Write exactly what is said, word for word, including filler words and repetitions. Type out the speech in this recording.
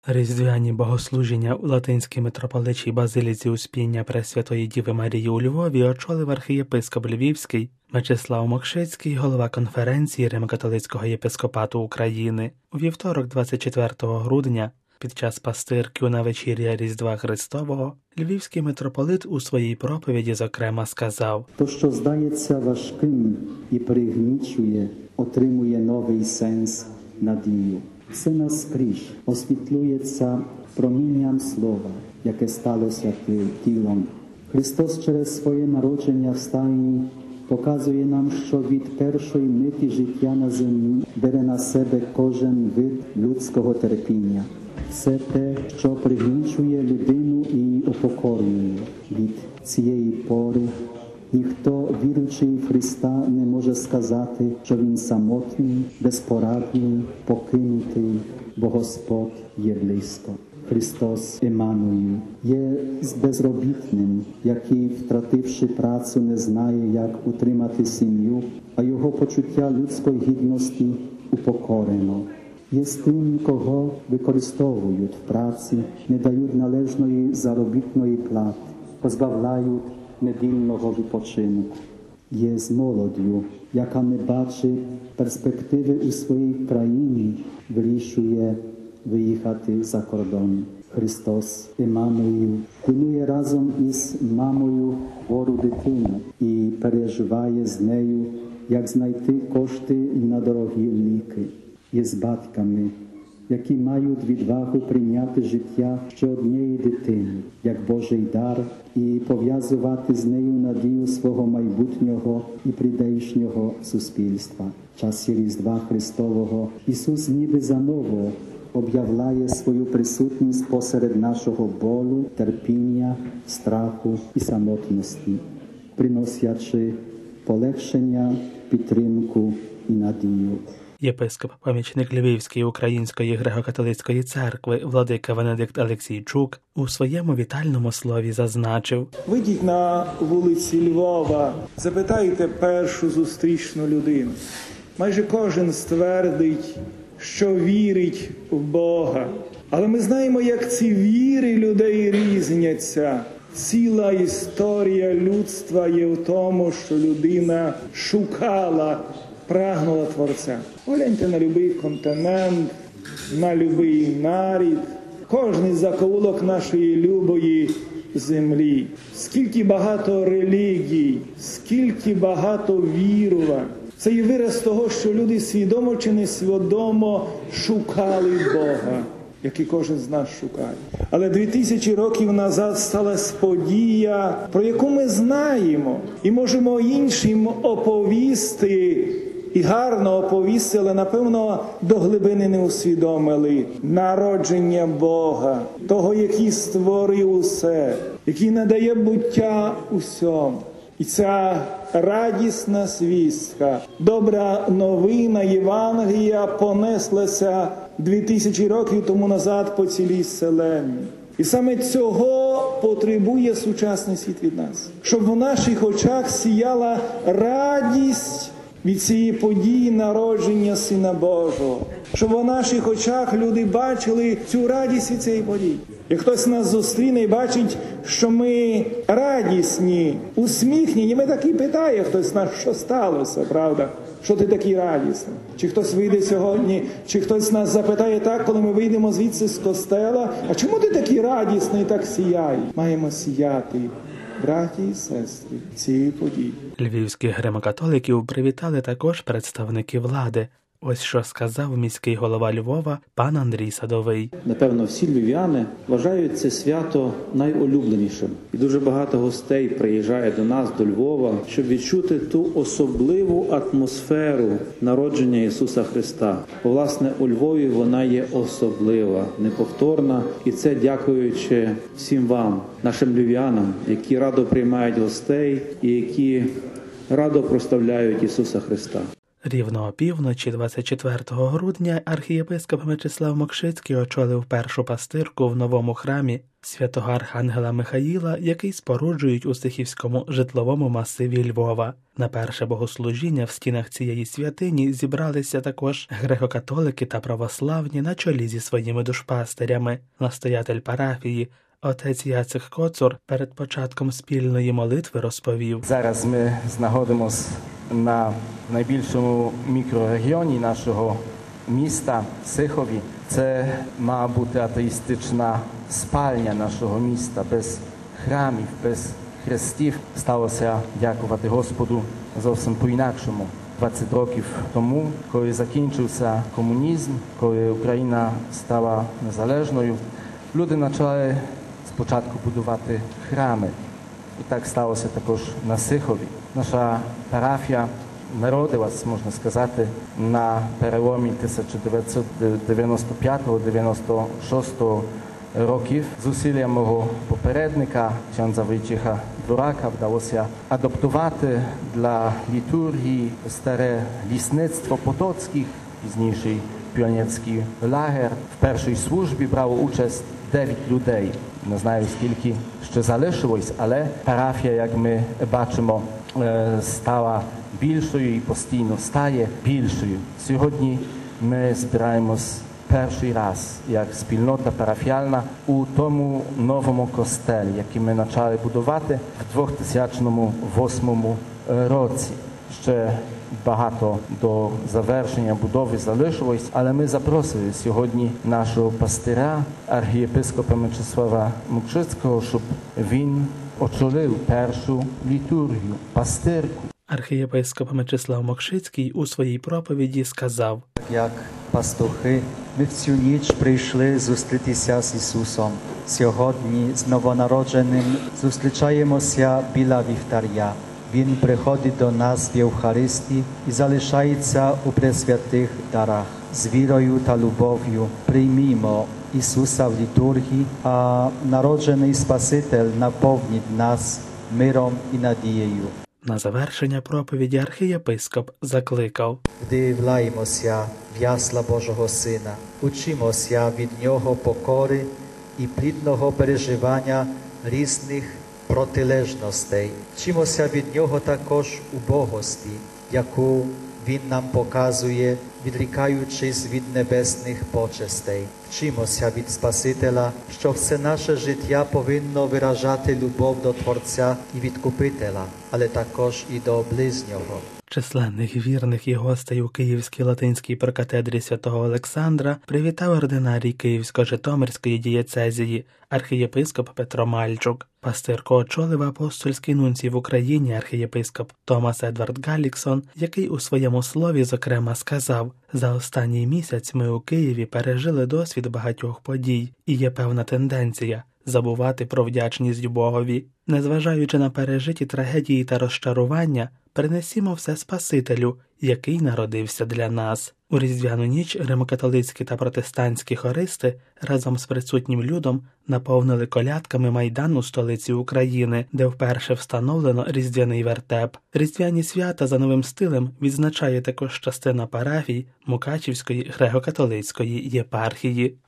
Різдвяні богослужіння у Латинській митрополичій базиліці Успіння Пресвятої Діви Марії у Львові очолив архієпископ Львівський Мечислав Мокшицький, голова конференції Римо-католицького єпископату України. У вівторок, двадцять четвертого грудня, під час пастирки на вечір'я Різдва Христового, львівський митрополит у своїй проповіді зокрема сказав: «То, що здається важким і пригнічує, отримує новий сенс, надію. Все наскрізь освітлюється промінням слова, яке сталося тілом. Христос через своє народження в стайні показує нам, що від першої миті життя на землі бере на себе кожен вид людського терпіння. Все те, що пригнічує людину і упокорює. Від цієї пори ніхто, віруючий в Христа, не може сказати, що він самотній, безпорадний, покинутий, бо Господь є близько. Христос Еммануїл є безробітним, який, втративши працю, не знає, як утримати сім'ю, а його почуття людської гідності упокорено. Є з тим, кого використовують в праці, не дають належної заробітної плати, позбавляють недільного відпочинку. Є з молоддю, яка не бачить перспективи у своїй країні, вирішує виїхати за кордон. Христос Еммануїл пильнує разом із мамою хвору дитину і переживає з нею, як знайти кошти на дорогі ліки. Є з батьками, які мають відвагу прийняти життя ще однієї дитини, як Божий дар, і пов'язувати з нею надію свого майбутнього і прийдешнього суспільства. В часі Різдва Христового Ісус ніби заново об'являє свою присутність посеред нашого болю, терпіння, страху і самотності, приносячи полегшення, підтримку і надію. Єпископ-помічник Львівської Української греко-католицької церкви владика Венедикт Алексійчук у своєму вітальному слові зазначив: «Вийдіть на вулиці Львова, запитайте першу зустрічну людину. Майже кожен ствердить, що вірить в Бога. Але ми знаємо, як ці віри людей різняться. Ціла історія людства є в тому, що людина шукала, прагнула Творця. Погляньте на будь-який континент, на будь-який нарід, кожний закоулок нашої любої землі. Скільки багато релігій, скільки багато вірувань. Це є вираз того, що люди свідомо чи несвідомо шукали Бога, як і кожен з нас шукає. Але дві тисячі років назад сталася подія, про яку ми знаємо і можемо іншим оповісти, і гарно оповісти, але, напевно, до глибини не усвідомили. Народження Бога, того, який створив усе, який надає буття усьому. І ця радісна звістка, добра новина Євангелія понеслася дві тисячі років тому назад по цілій вселенні. І саме цього потребує сучасний світ від нас. Щоб в наших очах сіяла радість від цієї події народження Сина Божого. Щоб в наших очах люди бачили цю радість від цієї події. Як хтось нас зустріне і бачить, що ми радісні, усміхнені, ми так і питає хтось нас, що сталося, правда? Що ти такий радісний? Чи хтось вийде сьогодні, чи хтось нас запитає так, коли ми вийдемо звідси з костела, а чому ти такий радісний, так сіяє? Маємо сіяти, браті і сестри, цієї події. Львівських греко-католиків привітали також представники влади. Ось що сказав міський голова Львова пан Андрій Садовий. Напевно, всі львів'яни вважають це свято найулюбленішим. І дуже багато гостей приїжджає до нас, до Львова, щоб відчути ту особливу атмосферу народження Ісуса Христа. Бо, власне, у Львові вона є особлива, неповторна. І це дякуючи всім вам, нашим львів'янам, які радо приймають гостей і які радо прославляють Ісуса Христа. Рівно опівночі двадцять четвертого грудня архієпископ Мечислав Мокшицький очолив першу пастирку в новому храмі святого архангела Михаїла, який споруджують у Стихівському житловому масиві Львова. На перше богослужіння в стінах цієї святині зібралися також греко-католики та православні на чолі зі своїми душпастирями. Настоятель парафії отець Яцек Коцур перед початком спільної молитви розповів: Зараз ми знаходимося на найбільшому мікрорегіоні нашого міста Сихові. Це має бути атеїстична спальня нашого міста. Без храмів, без хрестів сталося, дякувати Господу, зовсім по-інакшому. двадцять років тому, коли закінчився комунізм, коли Україна стала незалежною, люди почали спочатку будувати храми. І так сталося також на Сихові. Наша парафія народилась, можна сказати, на переломі тисяча дев'ятсот дев'яносто п'ятого - дев'яносто шостого років. Зусиллям мого попередника, księdza Wojciecha Dworaка, вдалося адаптувати для літургії старе лісництво Потоцьких, пізніший піонерський лагер. В першій службі брало участь дев'ять людей. Не знаю, скільки ще залишилось, але парафія, як ми бачимо, стала більшою і постійно стає більшою. Сьогодні ми збираємось перший раз як спільнота парафіальна у тому новому костелі, який ми почали будувати в дві тисячі восьмому році. Ще багато до завершення будови залишилось, але ми запросили сьогодні нашого пастиря, архієпископа Мечислава Мокшицького, щоб він очолив першу літургію, пастирку. Архієпископ Мечислав Мокшицький у своїй проповіді сказав: Як пастухи, ми в цю ніч прийшли зустрітися з Ісусом. Сьогодні з новонародженим зустрічаємося біля вівтаря. Він приходить до нас в Євхаристії і залишається у пресвятих дарах. З вірою та любов'ю приймімо Ісуса в літургії, а народжений Спаситель наповнить нас миром і надією. На завершення проповіді архієпископ закликав: Вдивляємося в ясла Божого Сина, учимося від Нього покори і плідного переживання різних протилежностей. Вчимося від Нього також убогості, яку Він нам показує, відрікаючись від небесних почестей. Вчимося від Спасителя, що все наше життя повинно виражати любов до Творця і Відкупителя, але також і до ближнього. Численних вірних і гостей у Київській латинській прокатедрі святого Олександра привітав ординарій Київсько-Житомирської дієцезії архієпископ Петро Мальчук. Пастирку очолив апостольський нунцій в Україні архієпископ Томас Едвард Галіксон, який у своєму слові зокрема сказав: «За останній місяць ми у Києві пережили досвід багатьох подій, і є певна тенденція забувати про вдячність Богові. Незважаючи на пережиті трагедії та розчарування, принесімо все Спасителю, який народився для нас». У різдвяну ніч римокатолицькі та протестантські хористи разом з присутнім людом наповнили колядками майдан у столиці України, де вперше встановлено різдвяний вертеп. Різдвяні свята за новим стилем відзначає також частина парафій Мукачівської греко-католицької єпархії.